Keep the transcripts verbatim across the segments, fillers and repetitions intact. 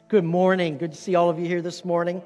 Good morning. Good to see all of you here this morning.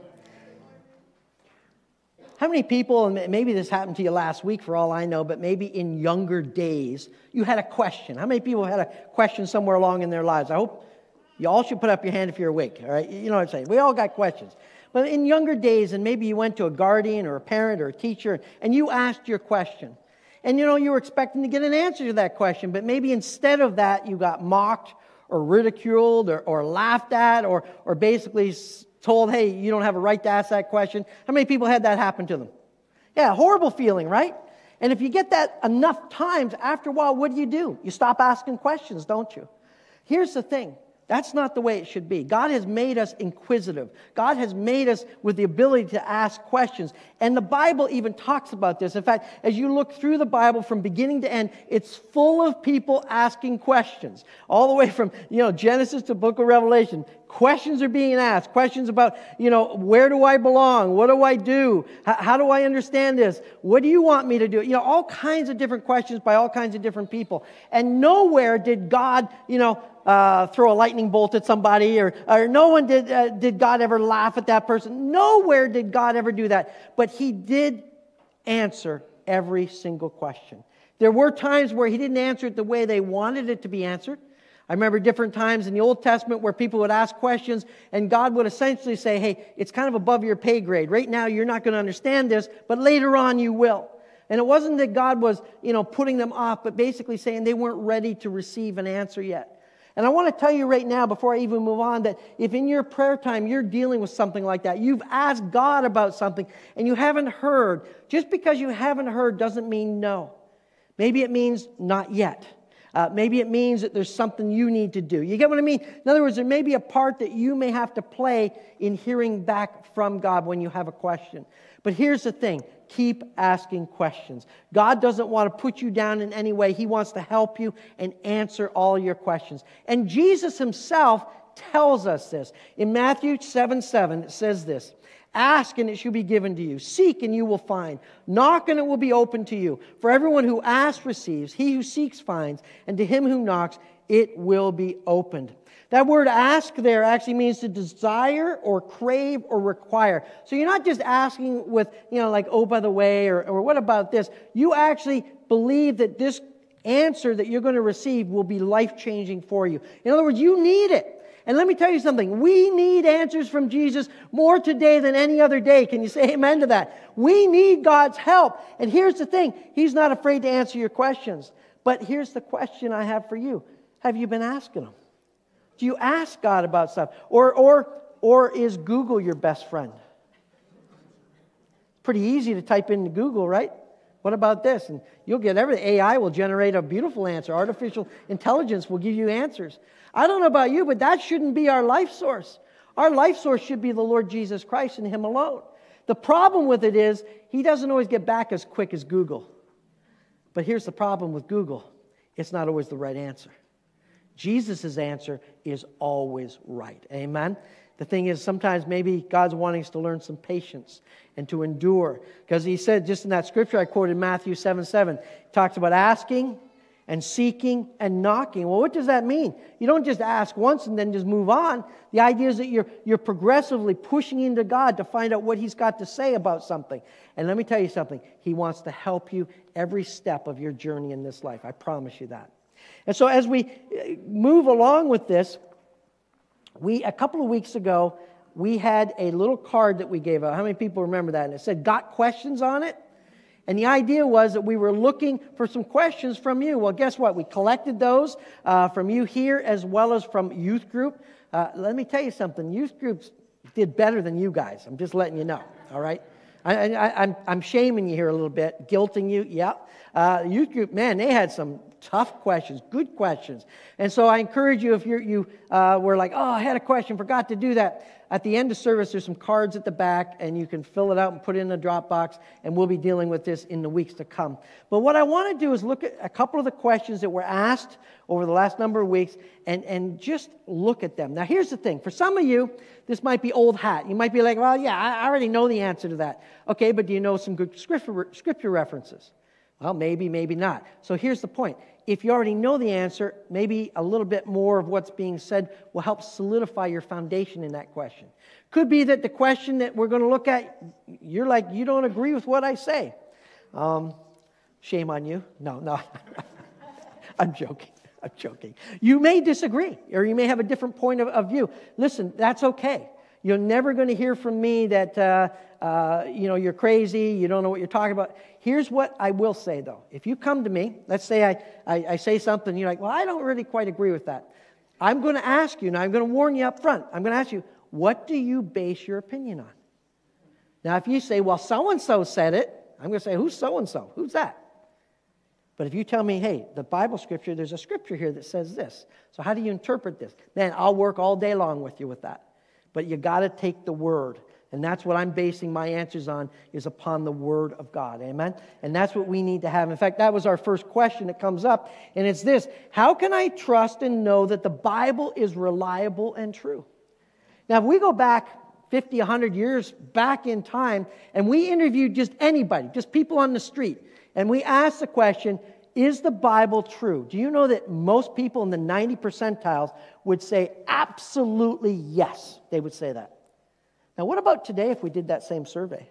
How many people, and maybe this happened to you last week for all I know, but maybe in younger days, you had a question? How many people had a question somewhere along in their lives? I hope you all should put up your hand if you're awake, all right? You know what I'm saying? We all got questions. But in younger days, and maybe you went to a guardian or a parent or a teacher, and you asked your question. And you know, you were expecting to get an answer to that question, but maybe instead of that, you got mocked or ridiculed or, or laughed at or, or basically told, hey, you don't have a right to ask that question. How many people had that happen to them? Yeah, horrible feeling, right? And if you get that enough times, after a while, what do you do? You stop asking questions, don't you? Here's the thing. That's not the way it should be. God has made us inquisitive. God has made us with the ability to ask questions. And the Bible even talks about this. In fact, as you look through the Bible from beginning to end, it's full of people asking questions. All the way from, you know, Genesis to book of Revelation. Questions are being asked. Questions about, you know, where do I belong? What do I do? How, how do I understand this? What do you want me to do? You know, all kinds of different questions by all kinds of different people. And nowhere did God, you know, Uh, throw a lightning bolt at somebody, or, or no one did, uh, did God ever laugh at that person. Nowhere did God ever do that. But He did answer every single question. There were times where He didn't answer it the way they wanted it to be answered. I remember different times in the Old Testament where people would ask questions and God would essentially say, hey, it's kind of above your pay grade. Right now you're not going to understand this, but later on you will. And it wasn't that God was, you know, putting them off, but basically saying they weren't ready to receive an answer yet. And I want to tell you right now, before I even move on, that if in your prayer time you're dealing with something like that, you've asked God about something and you haven't heard, just because you haven't heard doesn't mean no. Maybe it means not yet. Uh, maybe it means that there's something you need to do. You get what I mean? In other words, there may be a part that you may have to play in hearing back from God when you have a question. But here's the thing. Keep asking questions. God doesn't want to put you down in any way. He wants to help you and answer all your questions. And Jesus Himself tells us this. In Matthew seven seven, it says this. Ask and it shall be given to you. Seek and you will find. Knock and it will be opened to you. For everyone who asks receives. He who seeks finds. And to him who knocks, it will be opened. That word ask there actually means to desire or crave or require. So you're not just asking with, you know, like, oh, by the way, or, or what about this? You actually believe that this answer that you're going to receive will be life-changing for you. In other words, you need it. And let me tell you something. We need answers from Jesus more today than any other day. Can you say amen to that? We need God's help. And here's the thing. He's not afraid to answer your questions. But here's the question I have for you. Have you been asking Him? Do you ask God about stuff? Or, or, or is Google your best friend? Pretty easy to type into Google, right? What about this? And you'll get everything. A I will generate a beautiful answer. Artificial intelligence will give you answers. I don't know about you, but that shouldn't be our life source. Our life source should be the Lord Jesus Christ and Him alone. The problem with it is He doesn't always get back as quick as Google. But here's the problem with Google. It's not always the right answer. Jesus' answer is always right. Amen? The thing is, sometimes maybe God's wanting us to learn some patience and to endure. Because He said, just in that scripture I quoted, Matthew seven seven, He talks about asking and seeking and knocking. Well, what does that mean? You don't just ask once and then just move on. The idea is that you're, you're progressively pushing into God to find out what He's got to say about something. And let me tell you something. He wants to help you every step of your journey in this life. I promise you that. And so as we move along with this, we a couple of weeks ago, we had a little card that we gave out. How many people remember that? And it said, got questions on it? And the idea was that we were looking for some questions from you. Well, guess what? We collected those uh, from you here as well as from youth group. Uh, let me tell you something. Youth groups did better than you guys. I'm just letting you know, all right? I, I, I'm, I'm shaming you here a little bit, guilting you, yeah. Uh, youth group, man, they had some tough questions, good questions. And so I encourage you, if you're, you uh, were like, oh, I had a question, forgot to do that. At the end of service, there's some cards at the back, and you can fill it out and put it in the drop box, and we'll be dealing with this in the weeks to come. But what I want to do is look at a couple of the questions that were asked over the last number of weeks, and, and just look at them. Now, here's the thing. For some of you, this might be old hat. You might be like, well, yeah, I already know the answer to that. Okay, but do you know some good scripture, scripture references? Well, maybe, maybe not. So here's the point. if you already know the answer, maybe a little bit more of what's being said will help solidify your foundation in that question. Could be that the question that we're going to look at, you're like, you don't agree with what I say. Um, shame on you. No, no. I'm joking. I'm joking. You may disagree, or you may have a different point of, of view. Listen, that's okay. You're never going to hear from me that, uh, uh, you know, you're crazy, you don't know what you're talking about. Here's what I will say, though. If you come to me, let's say I, I, I say something, you're like, well, I don't really quite agree with that. I'm going to ask you, and I'm going to warn you up front. I'm going to ask you, what do you base your opinion on? Now, if you say, well, so-and-so said it, I'm going to say, who's so-and-so? Who's that? But if you tell me, hey, the Bible scripture, there's a scripture here that says this. So how do you interpret this? Man, I'll work all day long with you with that. But you got to take the Word. And that's what I'm basing my answers on, is upon the Word of God. Amen? And that's what we need to have. In fact, that was our first question that comes up. And it's this: how can I trust and know that the Bible is reliable and true? Now, if we go back fifty, one hundred years back in time, and we interviewed just anybody, just people on the street, and we asked the question, is the Bible true? Do you know that most people in the ninety percentiles would say absolutely yes? They would say that. Now, what about today if we did that same survey?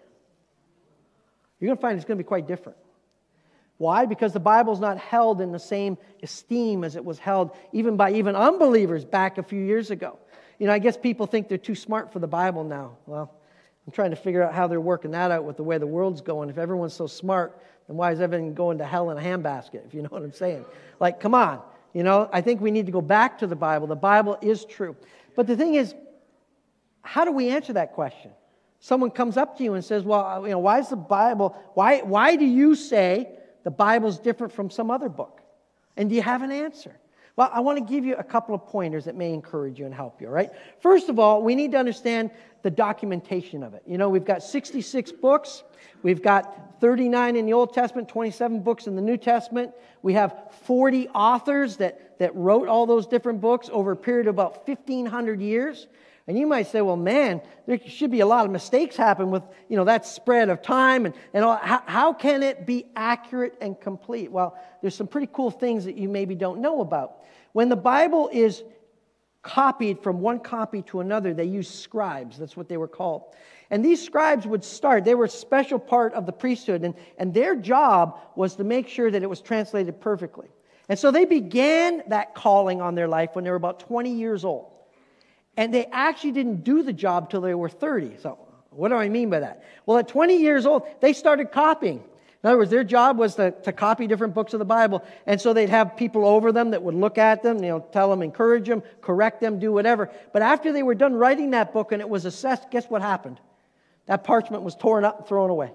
You're going to find it's going to be quite different. Why? Because the Bible's not held in the same esteem as it was held even by even unbelievers back a few years ago. You know, I guess people think they're too smart for the Bible now. Well, I'm trying to figure out how they're working that out with the way the world's going. If everyone's so smart, then why is everything going to hell in a handbasket, if you know what I'm saying? Like, come on. You know, I think we need to go back to the Bible. The Bible is true. But the thing is, how do we answer that question? Someone comes up to you and says, well, you know, why is the Bible, why, why do you say the Bible's different from some other book? And do you have an answer? Well, I want to give you a couple of pointers that may encourage you and help you, all right? First of all, we need to understand the documentation of it. You know, we've got sixty-six books. We've got thirty-nine in the Old Testament, twenty-seven books in the New Testament. We have forty authors that, that wrote all those different books over a period of about fifteen hundred years. And you might say, well, man, there should be a lot of mistakes happen with, you know, that spread of time. And, and all. How, how can it be accurate and complete? Well, there's some pretty cool things that you maybe don't know about. When the Bible is copied from one copy to another, they use scribes. That's what they were called. And these scribes would start. They were a special part of the priesthood. And, and their job was to make sure that it was translated perfectly. And so they began that calling on their life when they were about twenty years old. And they actually didn't do the job till they were thirty. So what do I mean by that? Well, at twenty years old, they started copying. In other words, their job was to, to copy different books of the Bible. And so they'd have people over them that would look at them, you know, tell them, encourage them, correct them, do whatever. But after they were done writing that book and it was assessed, guess what happened? That parchment was torn up and thrown away.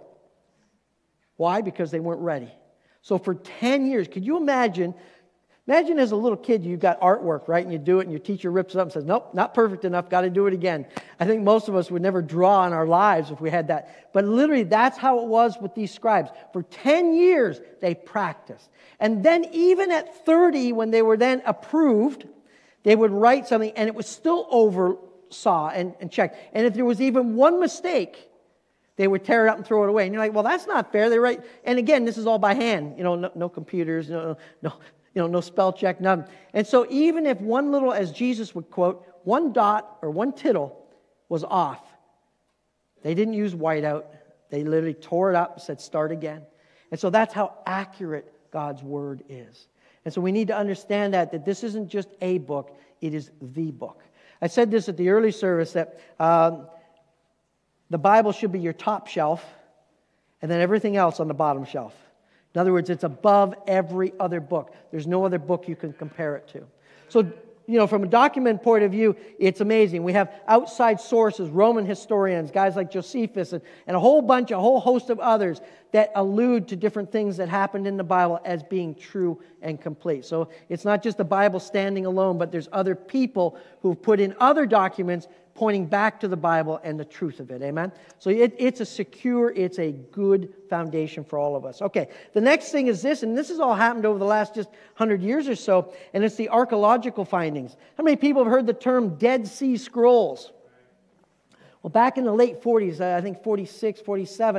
Why? Because they weren't ready. So for ten years, could you imagine... Imagine as a little kid, you've got artwork, right? And you do it, and your teacher rips it up and says, nope, not perfect enough, got to do it again. I think most of us would never draw in our lives if we had that. But literally, that's how it was with these scribes. For ten years, they practiced. And then even at thirty, when they were then approved, they would write something, and it was still oversaw and, and checked. And if there was even one mistake, they would tear it up and throw it away. And you're like, well, that's not fair. They write, and again, this is all by hand. You know, no, no computers, no, no. You know, no spell check, none. And so even if one little, as Jesus would quote, one dot or one tittle was off, they didn't use whiteout. They literally tore it up and said, start again. And so that's how accurate God's Word is. And so we need to understand that, that this isn't just a book, it is the book. I said this at the early service, that um, the Bible should be your top shelf, and then everything else on the bottom shelf. In other words, it's above every other book. There's no other book you can compare it to. So, you know, from a document point of view, it's amazing. We have outside sources, Roman historians, guys like Josephus, and, and a whole bunch, a whole host of others that allude to different things that happened in the Bible as being true and complete. So it's not just the Bible standing alone, but there's other people who've put in other documents pointing back to the Bible and the truth of it. Amen? So it, it's a secure, it's a good foundation for all of us. Okay, the next thing is this, and this has all happened over the last just one hundred years or so, and it's the archaeological findings. How many people have heard the term Dead Sea Scrolls? Well, back in the late forties, I think forty-six, forty-seven,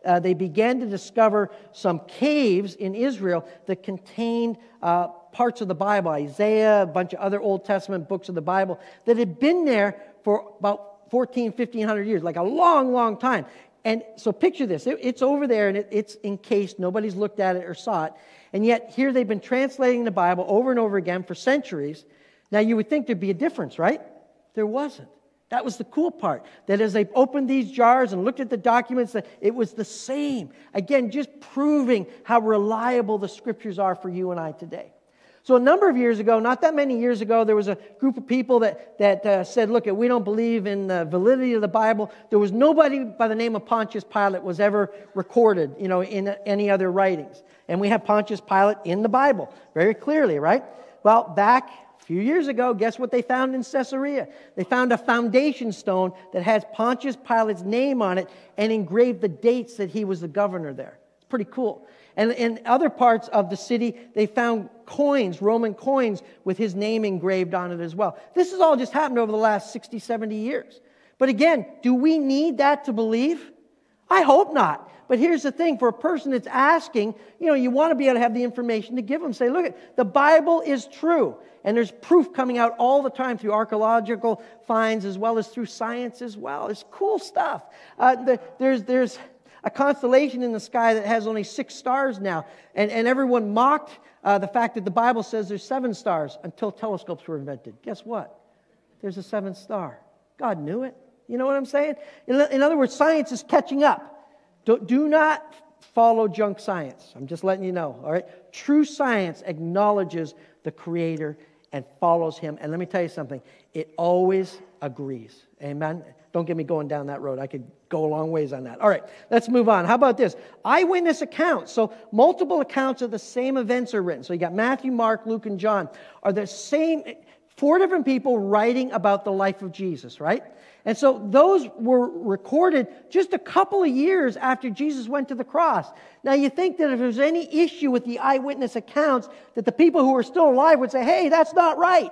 uh, they began to discover some caves in Israel that contained uh, parts of the Bible, Isaiah, a bunch of other Old Testament books of the Bible, that had been there for about fourteen, fifteen hundred years, like a long, long time. And so picture this. It, it's over there, and it, it's encased. Nobody's looked at it or saw it. And yet here they've been translating the Bible over and over again for centuries. Now you would think there'd be a difference, right? There wasn't. That was the cool part, that as they opened these jars and looked at the documents, that it was the same. Again, just proving how reliable the Scriptures are for you and I today. So a number of years ago, not that many years ago, there was a group of people that, that uh, said, look, we don't believe in the validity of the Bible. There was nobody by the name of Pontius Pilate was ever recorded, you know, in any other writings. And we have Pontius Pilate in the Bible, very clearly, right? Well, back a few years ago, guess what they found in Caesarea? They found a foundation stone that has Pontius Pilate's name on it and engraved the dates that he was the governor there. It's pretty cool. And in other parts of the city, they found coins, Roman coins, with his name engraved on it as well. This has all just happened over the last sixty, seventy years. But again, do we need that to believe? I hope not. But here's the thing, for a person that's asking, you know, you want to be able to have the information to give them. Say, look, the Bible is true. And there's proof coming out all the time through archaeological finds as well as through science as well. It's cool stuff. Uh, the, there's... there's a constellation in the sky that has only six stars now. And, and everyone mocked uh, the fact that the Bible says there's seven stars until telescopes were invented. Guess what? There's a seventh star. God knew it. You know what I'm saying? In, in other words, science is catching up. Do, do not follow junk science. I'm just letting you know. All right? True science acknowledges the Creator and follows Him. And let me tell you something. It always agrees. Amen? Don't get me going down that road. I could go a long ways on that. All right, let's move on. How about this? Eyewitness accounts. So multiple accounts of the same events are written. So you got Matthew, Mark, Luke, and John are the same, four different people writing about the life of Jesus, right? And so those were recorded just a couple of years after Jesus went to the cross. Now you think that if there's any issue with the eyewitness accounts, that the people who are still alive would say, hey, that's not right.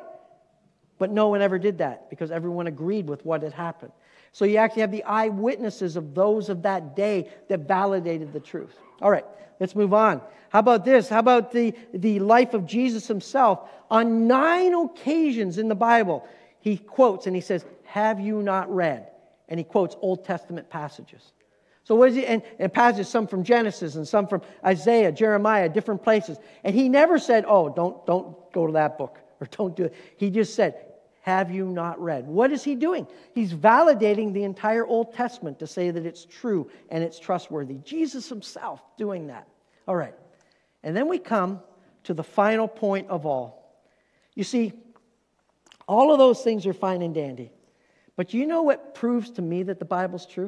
But no one ever did that because everyone agreed with what had happened. So you actually have the eyewitnesses of those of that day that validated the truth. All right, let's move on. How about this? How about the, the life of Jesus himself? On nine occasions in the Bible, he quotes and he says, have you not read? And he quotes Old Testament passages. So what is he? And, and passages, some from Genesis and some from Isaiah, Jeremiah, different places. And he never said, oh, don't, don't go to that book or don't do it. He just said, have you not read? What is he doing? He's validating the entire Old Testament to say that it's true and it's trustworthy. Jesus himself doing that. All right. And then we come to the final point of all. You see, all of those things are fine and dandy. But you know what proves to me that the Bible's true?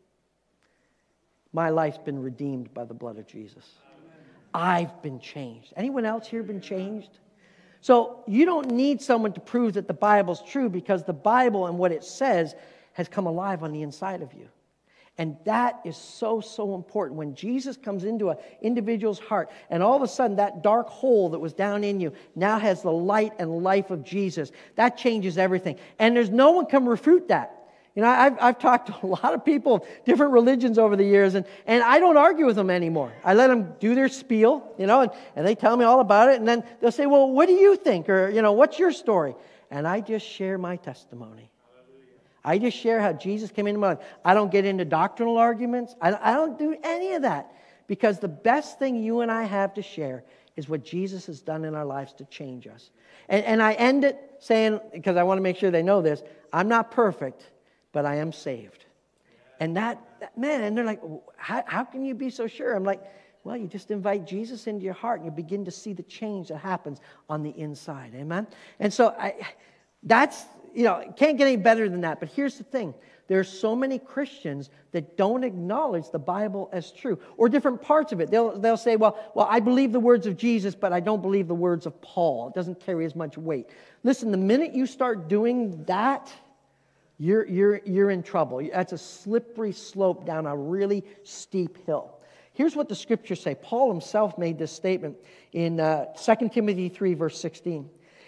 My life's been redeemed by the blood of Jesus. I've been changed. Anyone else here been changed? So you don't need someone to prove that the Bible's true because the Bible and what it says has come alive on the inside of you. And that is so, so important. When Jesus comes into an individual's heart and all of a sudden that dark hole that was down in you now has the light and life of Jesus, that changes everything. And there's no one can refute that. You know, I've, I've talked to a lot of people of different religions over the years, and, and I don't argue with them anymore. I let them do their spiel, you know, and, and they tell me all about it, and then they'll say, well, what do you think? Or, you know, what's your story? And I just share my testimony. I just share how Jesus came into my life. I don't get into doctrinal arguments. I, I don't do any of that, because the best thing you and I have to share is what Jesus has done in our lives to change us. And, and I end it saying, because I want to make sure they know this, I'm not perfect, but I am saved. And that, that man, and they're like, how, how can you be so sure? I'm like, well, you just invite Jesus into your heart and you begin to see the change that happens on the inside. Amen? And so I, that's, you know, can't get any better than that. But here's the thing. There's so many Christians that don't acknowledge the Bible as true, or different parts of it. They'll, they'll say, well, well, I believe the words of Jesus, but I don't believe the words of Paul. It doesn't carry as much weight. Listen, the minute you start doing that, You're, you're, you're in trouble. That's a slippery slope down a really steep hill. Here's what the scriptures say. Paul himself made this statement in uh, Second Timothy three, verse sixteen.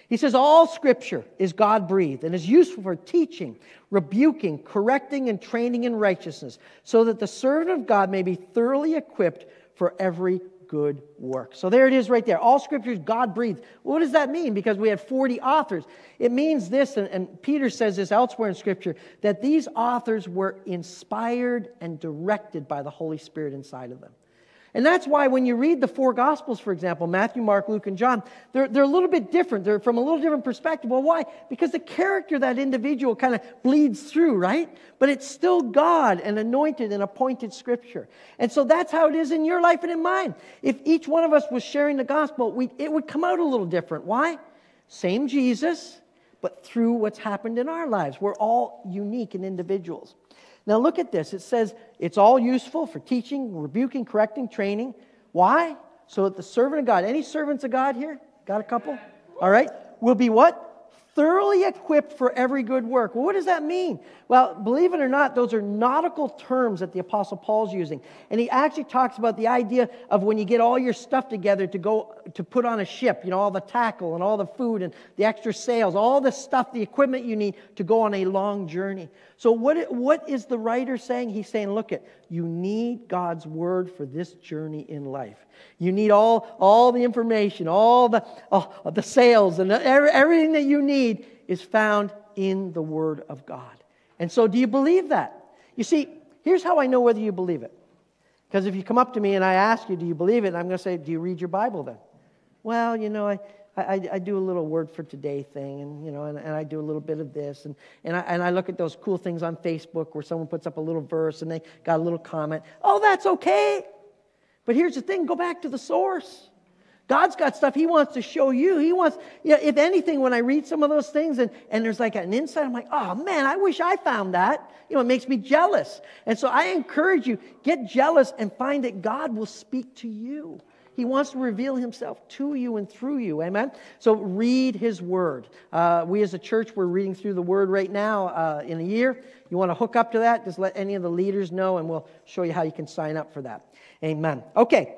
He says, all Scripture is God-breathed and is useful for teaching, rebuking, correcting, and training in righteousness, so that the servant of God may be thoroughly equipped for every good work. So there it is right there. All Scripture is God-breathed. What does that mean? Because we had forty authors. It means this, and, and Peter says this elsewhere in Scripture, that these authors were inspired and directed by the Holy Spirit inside of them. And that's why when you read the four Gospels, for example, Matthew, Mark, Luke, and John, they're, they're a little bit different. They're from a little different perspective. Well, why? Because the character of that individual kind of bleeds through, right? But it's still God and anointed and appointed Scripture. And so that's how it is in your life and in mine. If each one of us was sharing the gospel, we, it would come out a little different. Why? Same Jesus, but through what's happened in our lives. We're all unique and individuals. Now look at this. It says it's all useful for teaching, rebuking, correcting, training. Why? So that the servant of God, any servants of God here? Got a couple? All right. Will be what? Thoroughly equipped for every good work. Well, what does that mean? Well, believe it or not, those are nautical terms that the Apostle Paul's using. And he actually talks about the idea of when you get all your stuff together to go to put on a ship, you know, all the tackle and all the food and the extra sails, all the stuff, the equipment you need to go on a long journey. So what, what is the writer saying? He's saying, look, at you need God's word for this journey in life. You need all, all the information, all the, oh, the sails, and every, everything that you need is found in the Word of God. And so do you believe that? You see, here's how I know whether you believe it. Because if you come up to me and I ask you, do you believe it? And I'm going to say, do you read your Bible then? Well, you know, I, I, I do a little word for today thing, and you know, and, and I do a little bit of this, and, and, I, and I look at those cool things on Facebook where someone puts up a little verse and they got a little comment. Oh, that's okay. But here's the thing, go back to the source. God's got stuff He wants to show you. He wants, you know, if anything, when I read some of those things and, and there's like an insight, I'm like, oh man, I wish I found that. You know, it makes me jealous. And so I encourage you, get jealous and find that God will speak to you. He wants to reveal Himself to you and through you. Amen? So read His Word. Uh, we as a church, we're reading through the Word right now uh, in a year. You want to hook up to that, just let any of the leaders know and we'll show you how you can sign up for that. Amen. Okay.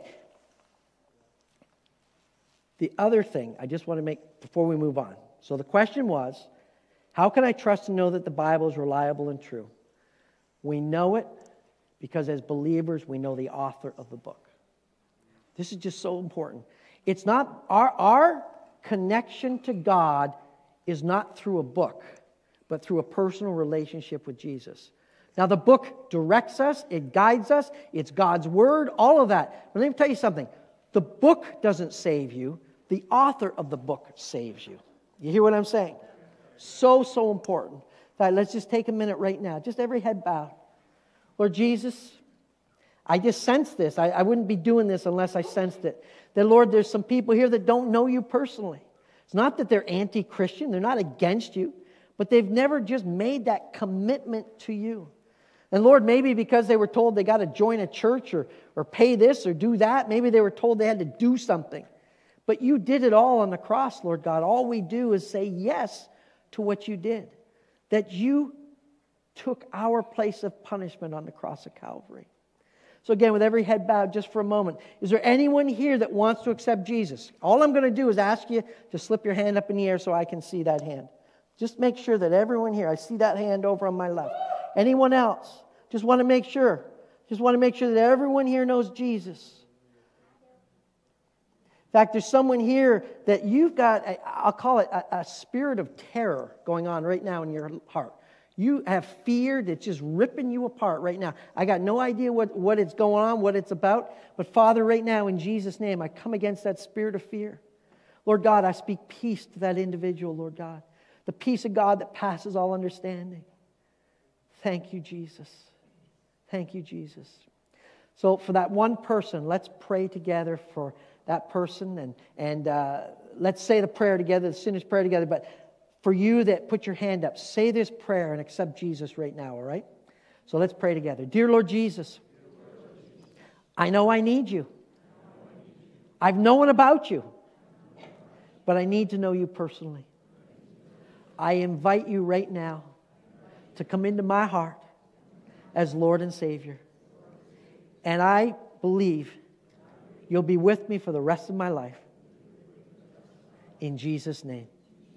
The other thing I just want to make before we move on. So the question was, how can I trust and know that the Bible is reliable and true? We know it because as believers, we know the author of the book. This is just so important. It's not, our, our connection to God is not through a book, but through a personal relationship with Jesus. Now, the book directs us, it guides us, it's God's Word, all of that. But let me tell you something. The book doesn't save you. The author of the book saves you. You hear what I'm saying? So, so important. All right, let's just take a minute right now. Just every head bowed. Lord Jesus, I just sense this. I, I wouldn't be doing this unless I sensed it. That, Lord, there's some people here that don't know you personally. It's not that they're anti-Christian. They're not against you. But they've never just made that commitment to you. And Lord, maybe because they were told they got to join a church or, or pay this or do that. Maybe they were told they had to do something. But you did it all on the cross, Lord God. All we do is say yes to what you did. That you took our place of punishment on the cross of Calvary. So again, with every head bowed just for a moment, is there anyone here that wants to accept Jesus? All I'm going to do is ask you to slip your hand up in the air so I can see that hand. Just make sure that everyone here, I see that hand over on my left. Anyone else? Just want to make sure. Just want to make sure that everyone here knows Jesus. In fact, there's someone here that you've got, a, I'll call it a, a spirit of terror going on right now in your heart. You have fear that's just ripping you apart right now. I got no idea what, what it's going on, what it's about. But Father, right now, in Jesus' name, I come against that spirit of fear. Lord God, I speak peace to that individual, Lord God. The peace of God that passes all understanding. Thank you, Jesus. Thank you, Jesus. So for that one person, let's pray together for that person. And, and uh, let's say the prayer together, the sinner's prayer together. But for you that put your hand up, say this prayer and accept Jesus right now, all right? So let's pray together. Dear Lord Jesus, I know I need you. I've known about you, but I need to know you personally. I invite you right now to come into my heart as Lord and Savior. And I believe you'll be with me for the rest of my life. In Jesus' name,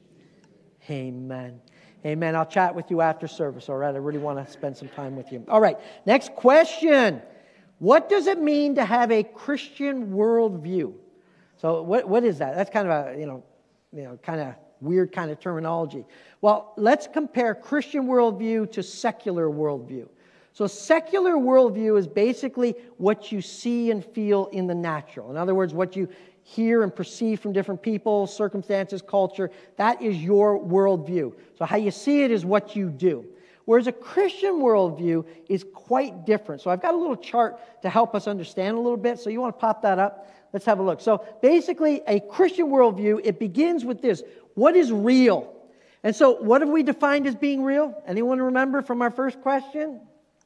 Amen. Amen. I'll chat with you after service, all right? I really want to spend some time with you. All right, next question. What does it mean to have a Christian worldview? So what, what is that? That's kind of a, you know, you know, kind of weird kind of terminology. Well, let's compare Christian worldview to secular worldview. So secular worldview is basically what you see and feel in the natural. In other words, what you hear and perceive from different people, circumstances, culture. That is your worldview. So how you see it is what you do. Whereas a Christian worldview is quite different. So I've got a little chart to help us understand a little bit. So you want to pop that up? Let's have a look. So basically, a Christian worldview, it begins with this. What is real? And so what have we defined as being real? Anyone remember from our first question?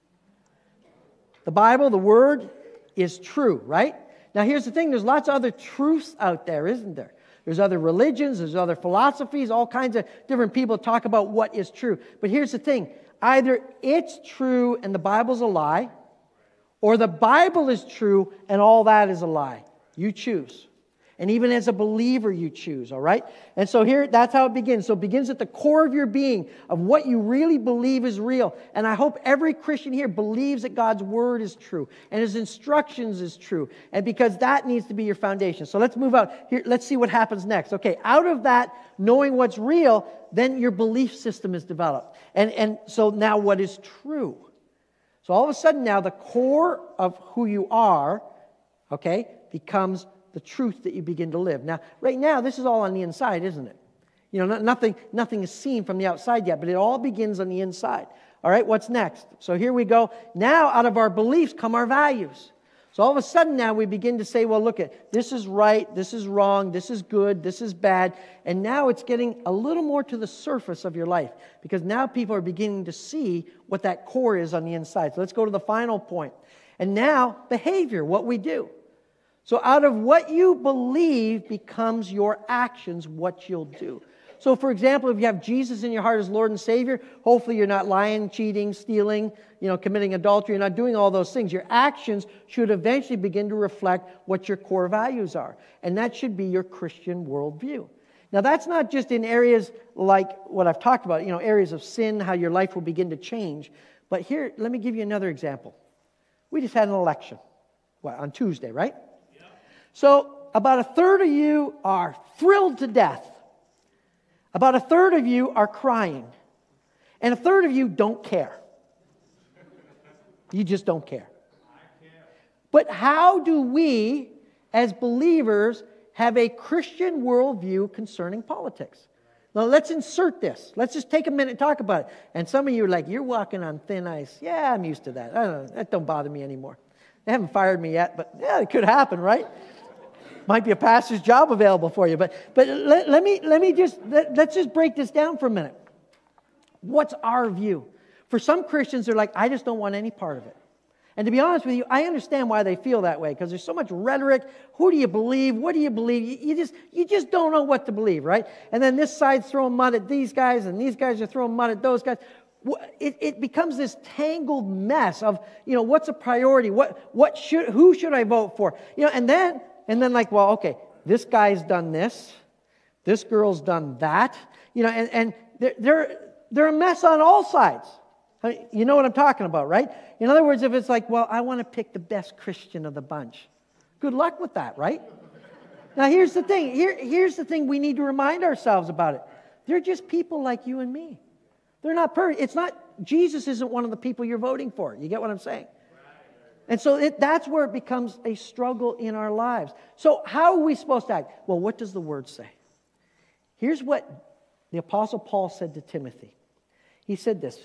The Bible, the Word, is true, right? Now here's the thing. There's lots of other truths out there, isn't there? There's other religions. There's other philosophies. All kinds of different people talk about what is true. But here's the thing. Either it's true and the Bible's a lie, or the Bible is true and all that is a lie. You choose. And even as a believer, you choose, all right? And so here, that's how it begins. So it begins at the core of your being, of what you really believe is real. And I hope every Christian here believes that God's Word is true and His instructions is true. And because that needs to be your foundation. So let's move out. Here, let's see what happens next. Okay, out of that, knowing what's real, then your belief system is developed. And, and so now what is true? So all of a sudden now, the core of who you are, okay, becomes the truth that you begin to live. Now, right now, this is all on the inside, isn't it? You know, no, nothing, nothing is seen from the outside yet, but it all begins on the inside. All right, what's next? So here we go. Now, out of our beliefs come our values. So all of a sudden now we begin to say, well, look at this is right, this is wrong, this is good, this is bad. And now it's getting a little more to the surface of your life because now people are beginning to see what that core is on the inside. So let's go to the final point. And now, behavior, what we do. So out of what you believe becomes your actions, what you'll do. So for example, if you have Jesus in your heart as Lord and Savior, hopefully you're not lying, cheating, stealing, you know, committing adultery. You're not doing all those things. Your actions should eventually begin to reflect what your core values are. And that should be your Christian worldview. Now that's not just in areas like what I've talked about, you know, areas of sin, how your life will begin to change. But here, let me give you another example. We just had an election. What, on Tuesday, right? So about a third of you are thrilled to death. About a third of you are crying. And a third of you don't care. You just don't care. But how do we, as believers, have a Christian worldview concerning politics? Now let's insert this. Let's just take a minute and talk about it. And some of you are like, you're walking on thin ice. Yeah, I'm used to that. I don't know, that don't bother me anymore. They haven't fired me yet, but yeah, it could happen, right? Might be a pastor's job available for you. But, but let, let me, let me just, let, let's just break this down for a minute. What's our view? For some Christians, they're like, I just don't want any part of it. And to be honest with you, I understand why they feel that way, because there's so much rhetoric. Who do you believe? What do you believe? You, you, just, you just don't know what to believe, right? And then this side's throwing mud at these guys, and these guys are throwing mud at those guys. It, it becomes this tangled mess of, you know, what's a priority? What, what should, who should I vote for? You know, and then, and then like, well, okay, this guy's done this. This girl's done that. You know, and, and they're, they're, they're a mess on all sides. You know what I'm talking about, right? In other words, if it's like, well, I want to pick the best Christian of the bunch. Good luck with that, right? Now, here's the thing. Here, here's the thing we need to remind ourselves about it. They're just people like you and me. They're not perfect. It's not, Jesus isn't one of the people you're voting for. You get what I'm saying? And so it, that's where it becomes a struggle in our lives. So how are we supposed to act? Well, what does the Word say? Here's what the Apostle Paul said to Timothy. He said this.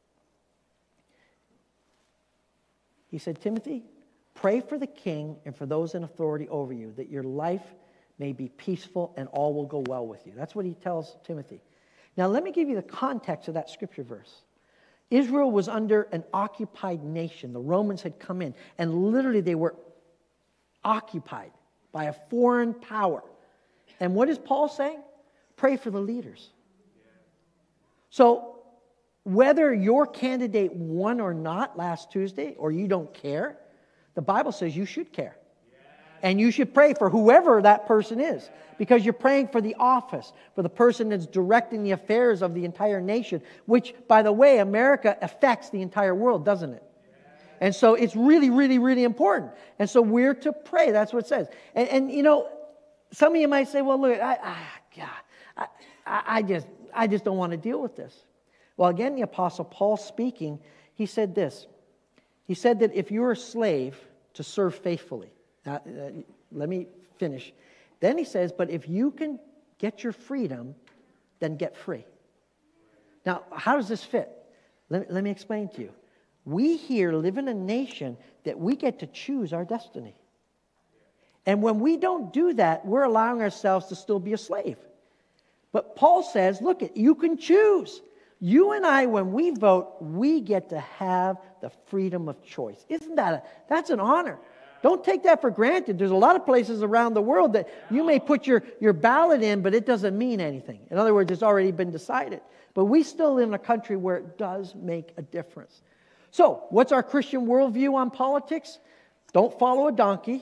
He said, Timothy, pray for the king and for those in authority over you, that your life may be peaceful and all will go well with you. That's what he tells Timothy. Now, let me give you the context of that scripture verse. Israel was under an occupied nation. The Romans had come in, and literally they were occupied by a foreign power. And what is Paul saying? Pray for the leaders. So, whether your candidate won or not last Tuesday, or you don't care, the Bible says you should care. And you should pray for whoever that person is, because you're praying for the office, for the person that's directing the affairs of the entire nation, which, by the way, America affects the entire world, doesn't it? And so it's really, really, really important. And so we're to pray. That's what it says. And, and you know, some of you might say, well, look, I, I, God, I, I, just, I just don't want to deal with this. Well, again, the Apostle Paul speaking, he said this. He said that if you're a slave, to serve faithfully. Now, uh, let me finish. Then he says, but if you can get your freedom, then get free. Now, how does this fit? Let, let me explain to you. We here live in a nation that we get to choose our destiny. And when we don't do that, we're allowing ourselves to still be a slave. But Paul says, look, you can choose. You and I, when we vote, we get to have the freedom of choice. Isn't that a, that's an honor? Don't take that for granted. There's a lot of places around the world that you may put your, your ballot in, but it doesn't mean anything. In other words, it's already been decided. But we still live in a country where it does make a difference. So, what's our Christian worldview on politics? Don't follow a donkey.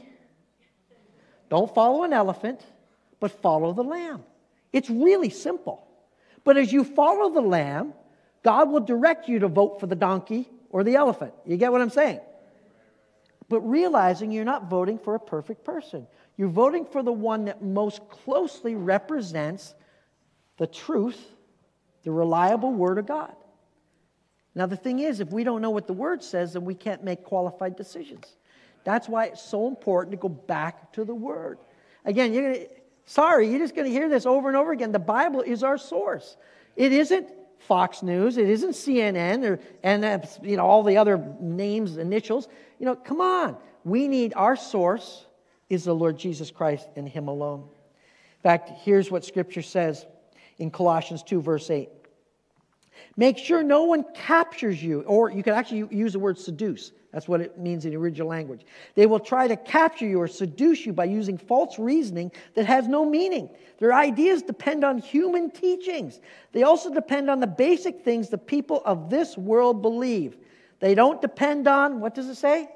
Don't follow an elephant, but follow the Lamb. It's really simple. But as you follow the Lamb, God will direct you to vote for the donkey or the elephant. You get what I'm saying? But realizing you're not voting for a perfect person. You're voting for the one that most closely represents the truth, the reliable Word of God. Now, the thing is, if we don't know what the Word says, then we can't make qualified decisions. That's why it's so important to go back to the Word. Again, you're going to... Sorry, you're just going to hear this over and over again. The Bible is our source. It isn't Fox News. It isn't C N N or and uh, you know all the other names, initials. You know, come on. We need our source is the Lord Jesus Christ and Him alone. In fact, here's what Scripture says in Colossians two, verse eight. Make sure no one captures you, or you can actually use the word seduce. That's what it means in the original language. They will try to capture you or seduce you by using false reasoning that has no meaning. Their ideas depend on human teachings. They also depend on the basic things the people of this world believe. They don't depend on, what does it say?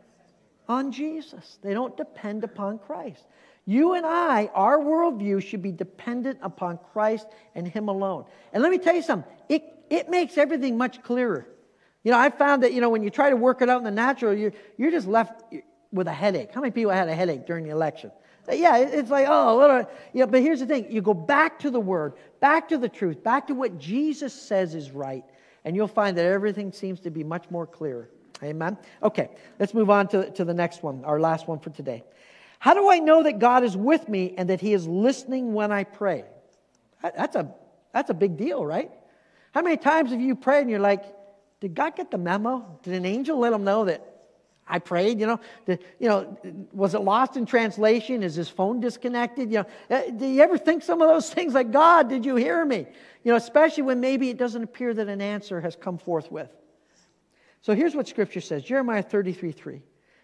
On Jesus. They don't depend upon Christ. You and I, our worldview should be dependent upon Christ and Him alone. And let me tell you something. It, it makes everything much clearer. You know, I found that, you know, when you try to work it out in the natural, you're, you're just left with a headache. How many people had a headache during the election? Yeah, it's like, oh, what a, you know, but here's the thing. You go back to the Word, back to the truth, back to what Jesus says is right, and you'll find that everything seems to be much more clearer. Amen? Okay, let's move on to, to the next one, our last one for today. How do I know that God is with me and that He is listening when I pray? That's a, that's a big deal, right? How many times have you prayed and you're like, did God get the memo? Did an angel let Him know that I prayed? You know, did, you know, was it lost in translation? Is His phone disconnected? You know, do you ever think some of those things like, God, did you hear me? You know, especially when maybe it doesn't appear that an answer has come forth with. So here's what Scripture says, Jeremiah thirty-three three.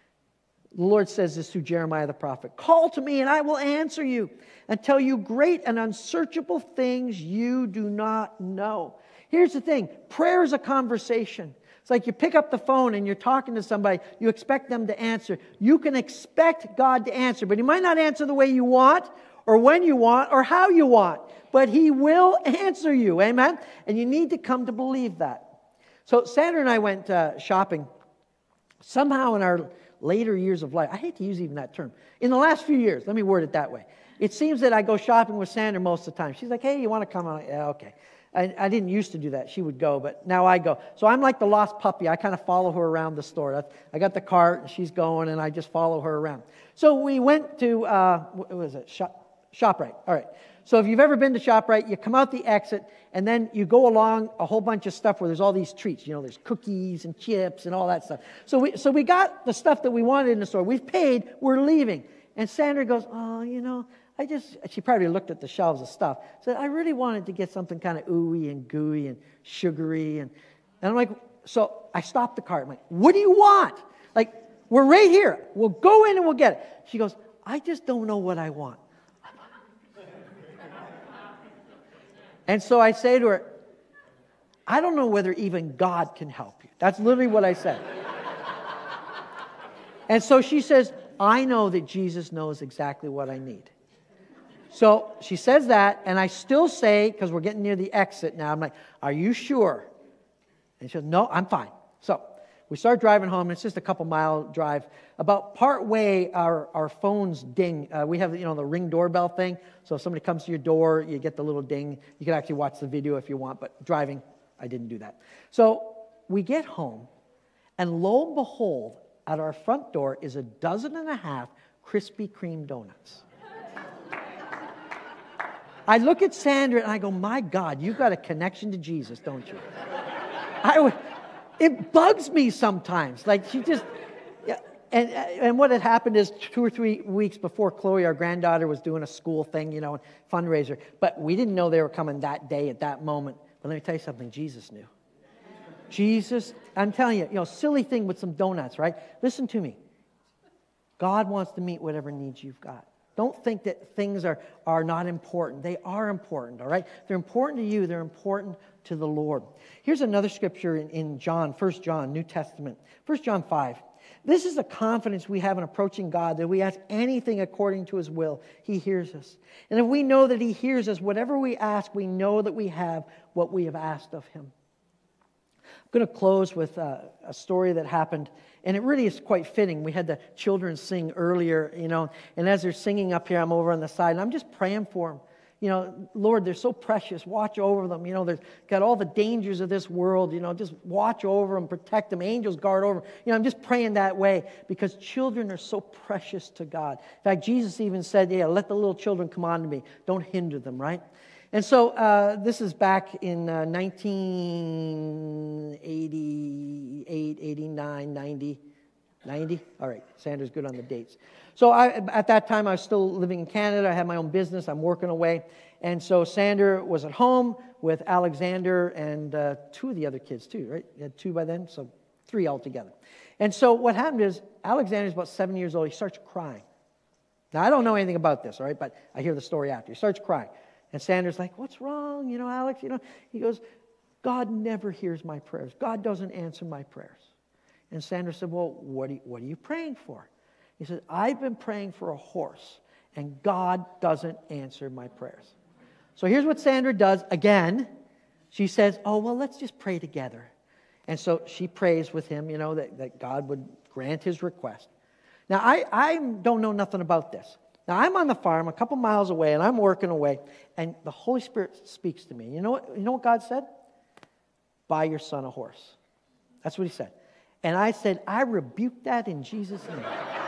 The Lord says this through Jeremiah the prophet. Call to me and I will answer you and tell you great and unsearchable things you do not know. Here's the thing. Prayer is a conversation. It's like you pick up the phone and you're talking to somebody. You expect them to answer. You can expect God to answer, but He might not answer the way you want or when you want or how you want. But He will answer you. Amen? And you need to come to believe that. So Sandra and I went uh, shopping. Somehow in our later years of life, I hate to use even that term, in the last few years, let me word it that way. It seems that I go shopping with Sandra most of the time. She's like, hey, you want to come? I'm like, yeah, okay. I, I didn't used to do that. She would go, but now I go. So I'm like the lost puppy. I kind of follow her around the store. I got the cart, and she's going, and I just follow her around. So we went to, uh, what was it, Shop, ShopRite. All right. So if you've ever been to ShopRite, you come out the exit, and then you go along a whole bunch of stuff where there's all these treats. You know, there's cookies and chips and all that stuff. So we so we got the stuff that we wanted in the store. We've paid. We're leaving. And Sandra goes, oh, you know, I just, she probably looked at the shelves of stuff. Said, I really wanted to get something kind of ooey and gooey and sugary. And, and I'm like, so I stopped the cart. I'm like, what do you want? Like, we're right here. We'll go in and we'll get it. She goes, I just don't know what I want. And so I say to her, I don't know whether even God can help you. That's literally what I said. And so she says, I know that Jesus knows exactly what I need. So she says that, and I still say, because we're getting near the exit now, I'm like, are you sure? And she says, no, I'm fine. So we start driving home, and it's just a couple mile drive. About part way, our, our phones ding. Uh, we have, you know, the Ring doorbell thing. So if somebody comes to your door, you get the little ding. You can actually watch the video if you want, but driving, I didn't do that. So we get home, and lo and behold, at our front door is a dozen and a half Krispy Kreme donuts. I look at Sandra and I go, my God, you've got a connection to Jesus, don't you? I would, it bugs me sometimes. Like she just, yeah, and and what had happened is two or three weeks before Chloe, our granddaughter, was doing a school thing, you know, fundraiser. But we didn't know they were coming that day at that moment. But let me tell you something, Jesus knew. Jesus, I'm telling you, you know, silly thing with some donuts, right? Listen to me. God wants to meet whatever needs you've got. Don't think that things are, are not important. They are important, all right? They're important to you. They're important to the Lord. Here's another scripture in, in John, First John, New Testament. First John five. This is the confidence we have in approaching God, that we ask anything according to His will, He hears us. And if we know that He hears us, whatever we ask, we know that we have what we have asked of Him. I'm going to close with a, a story that happened, and it really is quite fitting. We had the children sing earlier, you know, and as they're singing up here, I'm over on the side, and I'm just praying for them. You know, Lord, they're so precious. Watch over them. You know, they've got all the dangers of this world. You know, just watch over them, protect them. Angels guard over them. You know, I'm just praying that way because children are so precious to God. In fact, Jesus even said, yeah, let the little children come on to me. Don't hinder them, right? And so uh, this is back in uh, nineteen eighty-eight, eighty-nine, ninety. ninety? All right, Sandra's good on the dates. So I, at that time, I was still living in Canada. I had my own business. I'm working away. And so Sandra was at home with Alexander and uh, two of the other kids too, right? You had two by then, so three altogether. And so what happened is Alexander's about seven years old. He starts crying. Now, I don't know anything about this, all right, but I hear the story after. He starts crying. And Sandra's like, what's wrong? You know, Alex, you know, he goes, God never hears my prayers. God doesn't answer my prayers. And Sandra said, well, what are you, what are you praying for? He said, I've been praying for a horse, and God doesn't answer my prayers. So here's what Sandra does again. She says, oh, well, let's just pray together. And so she prays with him, you know, that, that God would grant his request. Now, I, I don't know nothing about this. Now, I'm on the farm a couple miles away, and I'm working away, and the Holy Spirit speaks to me. You know what, you know what God said? Buy your son a horse. That's what he said. And I said, I rebuke that in Jesus' name.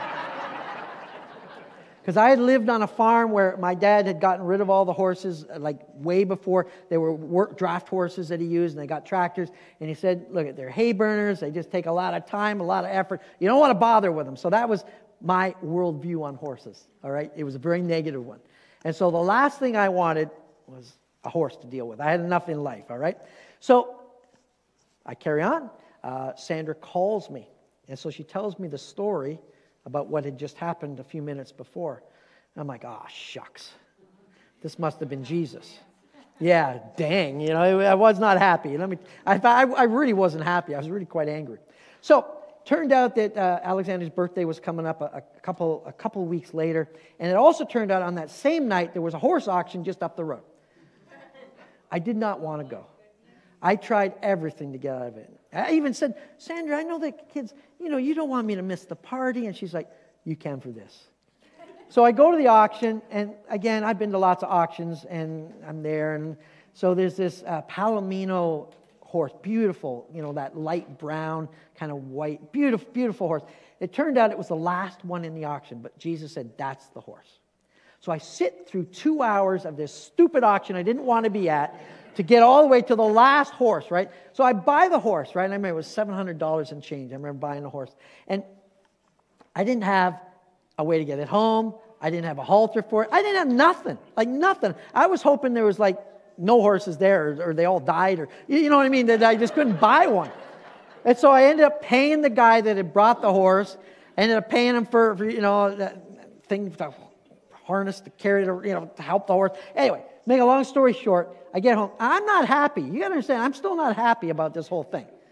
Because I had lived on a farm where my dad had gotten rid of all the horses, like way before. They were work, draft horses that he used, and they got tractors. And he said, look, they're hay burners. They just take a lot of time, a lot of effort. You don't want to bother with them. So that was my worldview on horses, all right? It was a very negative one. And so the last thing I wanted was a horse to deal with. I had enough in life, all right? So I carry on. Uh, Sandra calls me. And so she tells me the story about what had just happened a few minutes before. And I'm like, oh, shucks. This must have been Jesus. Yeah, dang. You know, I was not happy. Let me, I, I really wasn't happy. I was really quite angry. So turned out that uh, Alexander's birthday was coming up a, a couple a couple weeks later. And it also turned out on that same night there was a horse auction just up the road. I did not want to go. I tried everything to get out of it. I even said, Sandra, I know that kids, you know, you don't want me to miss the party. And she's like, you can for this. So I go to the auction, and again, I've been to lots of auctions, and I'm there. And so there's this uh, Palomino horse, beautiful, you know, that light brown, kind of white, beautiful, beautiful horse. It turned out it was the last one in the auction, but Jesus said, that's the horse. So I sit through two hours of this stupid auction I didn't want to be at, to get all the way to the last horse, right? So I buy the horse, right? And I remember it was seven hundred dollars and change. I remember buying the horse. And I didn't have a way to get it home. I didn't have a halter for it. I didn't have nothing, like nothing. I was hoping there was like no horses there, or, or they all died, or you know what I mean, that I just couldn't buy one. And so I ended up paying the guy that had brought the horse. I ended up paying him for, for you know, that thing, the harness to carry the, you know, to help the horse. Anyway, make a long story short, I get home. I'm not happy. You got to understand, I'm still not happy about this whole thing.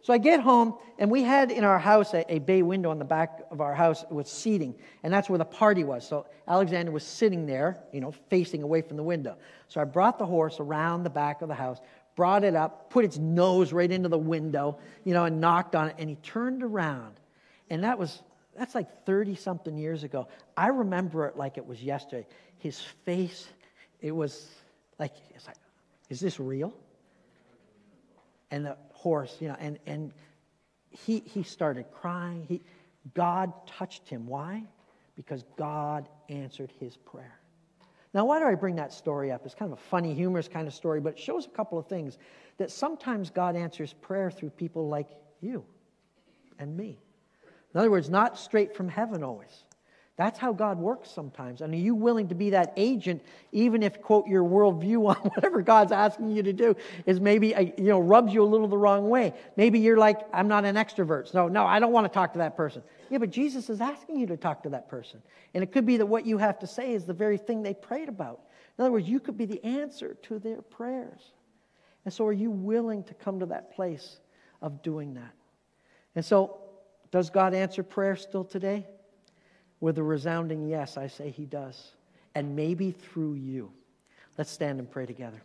So I get home, and we had in our house a, a bay window on the back of our house with seating, and that's where the party was. So Alexander was sitting there, you know, facing away from the window. So I brought the horse around the back of the house, brought it up, put its nose right into the window, you know, and knocked on it, and he turned around. And that was, that's like thirty-something years ago. I remember it like it was yesterday. His face, it was like, it's like, is this real? And the horse, you know, and, and he he started crying. He, God touched him. Why? Because God answered his prayer. Now, why do I bring that story up? It's kind of a funny, humorous kind of story, but it shows a couple of things. That sometimes God answers prayer through people like you and me. In other words, not straight from heaven always. That's how God works sometimes. And are you willing to be that agent, even if, quote, your worldview on whatever God's asking you to do is maybe, you know, rubs you a little the wrong way. Maybe you're like, I'm not an extrovert. So, no, I don't want to talk to that person. Yeah, but Jesus is asking you to talk to that person. And it could be that what you have to say is the very thing they prayed about. In other words, you could be the answer to their prayers. And so are you willing to come to that place of doing that? And so, does God answer prayer still today? With a resounding yes, I say he does. And maybe through you. Let's stand and pray together.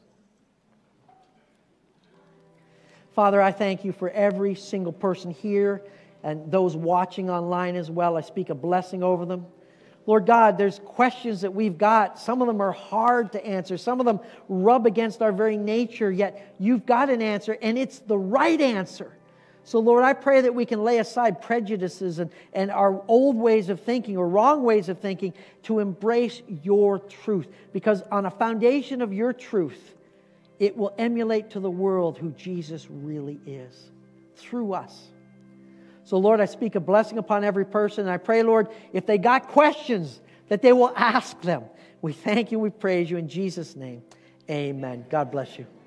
Father, I thank you for every single person here and those watching online as well. I speak a blessing over them. Lord God, there's questions that we've got. Some of them are hard to answer. Some of them rub against our very nature, yet you've got an answer, and it's the right answer. So, Lord, I pray that we can lay aside prejudices and, and our old ways of thinking or wrong ways of thinking to embrace your truth. Because on a foundation of your truth, it will emulate to the world who Jesus really is through us. So, Lord, I speak a blessing upon every person. And I pray, Lord, if they got questions, that they will ask them. We thank you, we praise you in Jesus' name. Amen. God bless you.